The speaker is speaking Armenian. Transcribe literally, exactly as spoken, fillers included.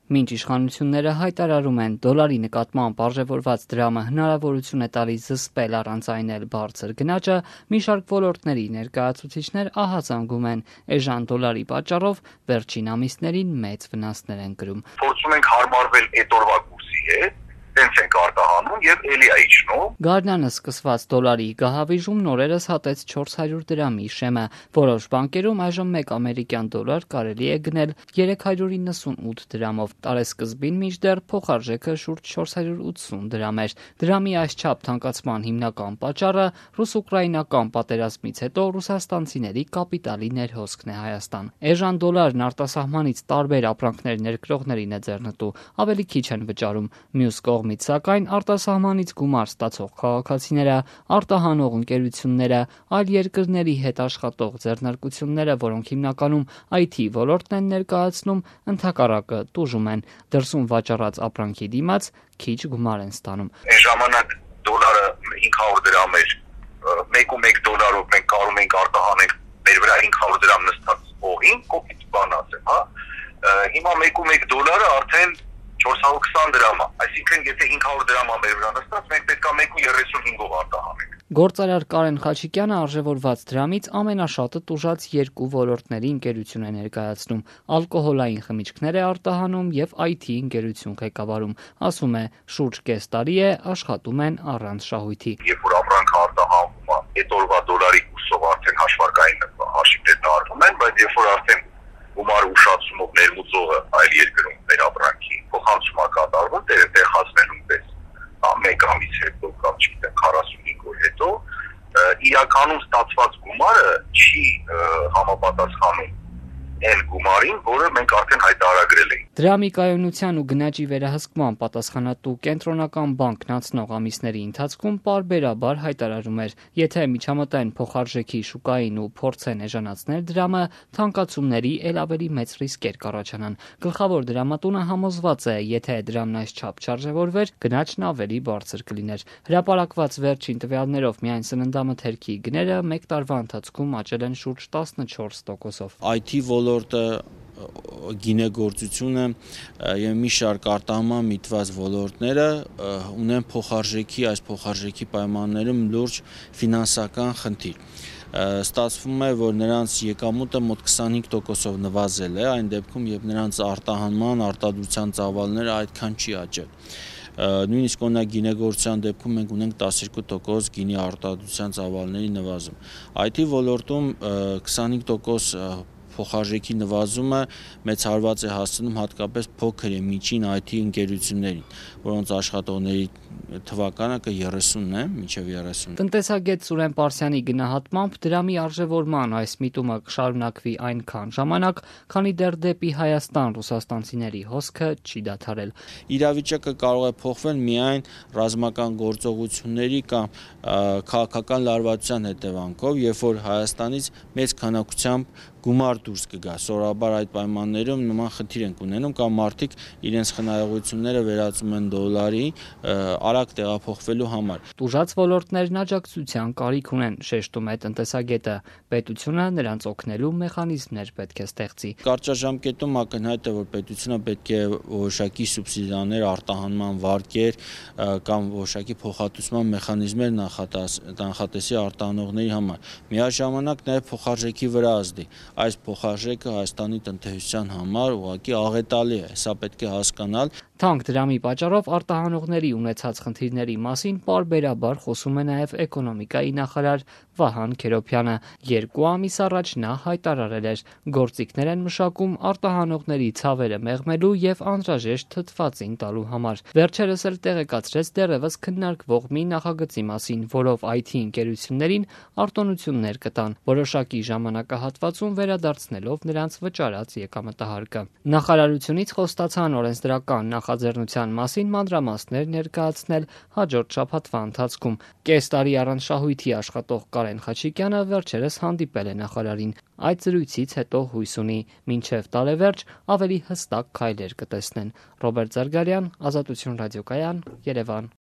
Մինչ իշխանությունները հայտարարում են դոլարի նկատմամբ արժևորված դրամը հնարավորություն է տալիս զսպել առանց այն էլ բարձր գնաճը, մի շարք ոլորտների ներկայացուցիչներ ահազանգում են էժան դոլարի պատճառով վերջին ամիսներին մեծ վնասներ են կրում։ Փորձում ենք հարմարվել այդ օրվա կուրսի հետ, տենց ենք արտահանում եւ էլի է իջնում։ Գարնանը սկսված դոլարի գահավիժումն օրերս հատեց չորս հարյուր դրամի շեմը։ Որոշ բանկերում այժմ մեկ ամերիկյան դոլար կարելի է գնել երեք հարյուր իննսունութ դրամով։ Տարեսկզբին մինչդեռ փոխարժեքը շուրջ չորս հարյուր ութսուն դրամ էր։ Դրամի այսչափ թանկացման հիմնական պատճառը ռուս-ուկրաինական պատերազմից հետո ռուսաստանցիների կապիտալի ներհոսքն է Հայաստան։ Էժան դոլարն արտասահմանից տարբեր ապրանքներ ներկրողներին է ձեռնտու, ավելի քիչ են վճարում։ Մյուս կողմից, սակայն, արտասահմանից գումար ստացող քաղաքացիները, արտահանող ընկերությունները, այլ երկրների հետ աշխատող ձեռնարկությունները, որոնք հիմնականում այ թի ոլորտն են ներկայացնում, ընդհակառակը տուժում են, դրսում վաճառած ապրանքի դիմաց քիչ գումար են ստանում։ Այն ժամանակ դոլարը հինգ հարյուր դրամ էր, մեկ ու մեկ դոլարով մենք կարող ենք արտահանենք մեր վրա հինգ հարյուր դրամ նստած օղին, կոպիտ բան ասեմ, հա։ Հիմա մեկ ու մեկ դոլարը արդեն չորս հարյուր քսան դրամ է, այսինքն եթե հինգ հարյուր դրամ է մեր վրա նստած, մենք պետք է մեկ ու երեսուն հինգով արտահանենք։ Գործարար Կարեն Խաչիկյանը արժևորված դրամից ամենաշատը տուժած երկու ոլորտների ընկերություն է ներկայացնում։ Ալկոհոլային խմիչքներ է արտահանում եւ այ թի ընկերություն ղեկավարում։ Ասում է, շուրջ կես տարի է աշխատում են առանց շահույթի։ Երբ որ ապրանքը արտահանվում է, այդ օրվա դոլարի կուրսով արդեն հաշվարկային հաշիվներն արվում են, բայց երբ որ արդեն գումարը ուշացումով ներմուծողը այլ երկրում մեր ապրանքի փոխանցում է կատարվում, տեղացնելուն պես մեկ ամիս հետո կամ չգիտեմ քառասունհինգ օր հետո իրականում ստացված գումարը չի համապատասխանում այն գումարին, որը մենք արդեն հայտարարել ենք։ Դրամի կայունության ու գնաճի վերահսկման պատասխանատու կենտրոնական բանկն անցնող ամիսների ընթացքում պարբերաբար հայտարարում էր, եթե միջամտային փոխարժեքի շուկային ու փորձեն էժանացնել դրամը, թանկացումների ել ավելի մեծ ռիսկեր կառաջանան։ Գլխավոր դրամատունը համոզված է, եթե դրամն այսչափ չարժևորվեր, գնաճն ավելի բարձր կլիներ։ Հրապարակված վերջին տվյալներով միայն սննդամթերքի գները մեկ տարվա ընթացքում աճել են շուրջ տասնչորս տոկոսով։ այ թի ոլորտը, գինեգործությունը եւ մի շարք արտահանման միտված ոլորտները ունեն փոխարժեքի, այս փոխարժեքի պայմաններում լուրջ ֆինանսական խնդիր։ Ստացվում է, որ նրանց եկամուտը մոտ քսանհինգ տոկոսով նվազել է, այն դեպքում, երբ նրանց արտահանման, արտադրության ծավալները այդքան չի աճել։ Նույնիսկ օրինակ գինեգործության դեպքում մենք ունենք տասներկու տոկոս գինի արտադրության ծավալների նվազում։ այ թի ոլորտում քսանհինգ տոկոս փոխարժեքի նվազումը մեծ հարված է հասցնում հատկապես փոքր եւ միջին այ թի ընկերություններին, որոնց աշխատողների թվականը կը երեսունն է, մինչեւ երեսուն։ Տնտեսագետ Սուրեն Պարսյանի գնահատմամբ դրամի արժևորման այս միտումը կշարունակվի այնքան ժամանակ, քանի դեռ դեպի Հայաստան ռուսաստանցիների հոսքը չի դադարել։ Իրավիճակը կարող է փոխվել միայն ռազմական գործողությունների կամ քաղաքական լարվածության հետևանքով, երբ որ Հայաստանից մեծ քանակությամբ գումար դուրս կգա։ Սովորաբար այդ պայմաններում նման խնդիր ենք ունենում կամ մարդիկ իրենց խնայողությունները վերածում են դոլարի արագ տեղափոխվելու համար։ Տուժած ոլորտներն աջակցության կարիք ունեն, շեշտում է տնտեսագետը։ Պետությունը նրանց օգնելու մեխանիզմներ պետք է ստեղծի։ Կարճաժամկետում ակնհայտ է, որ պետությունը պետք է որոշակի սուբսիդիաներ, արտահանման վարկեր կամ որոշակի փոխհատուցման մեխանիզմներ նախատեսի արտահանողների համար։ Միաժամանակ նաև փոխարժեքի վրա ազդի։ Այս փոխարժեքը Հայաստանի տնտեսության համար ուղղակի աղետալի է, սա պետք է հասկանալ։ Թանկ դրամի պատճառով արտահանողների ունեցած խնդիրների մասին պարբերաբար խոսում է նաև էկոնոմիկայի նախարար Վահան Քերոբյանը։ Երկու ամիս առաջ նա հայտարարել էր, գործիքներ են մշակում արտահանողների ցավերը մեղմելու եւ անհրաժեշտ թթվածին տալու համար։ Վերջերս էլ տեղեկացրեց դեռևս քննարկվող մի նախագծի մասին, որով այ թի ընկերություններին արտոնություններ կտան, որոշակի ժամանակահատվածում վերադարձնելով նրանց վճարած եկամտահարկը։ Նախարարությունից խոստացան օրենսդրական նախաձեռնության մասին մանրամասներ ներկայացնել հաջորդ շաբաթվա ընթացքում։ Կես տարի առանց շահույթի աշխատող Կարեն Խաչիկյանը վերջերս հանդիպել է նախարարին։ Այդ զրույցից հետո հույս ունի մինչև տարեվերջ ավելի հստակ քայլեր կտեսնեն։ Ռոբերտ Զարգարյան, Ազատություն ռադիոկայան, Երևան։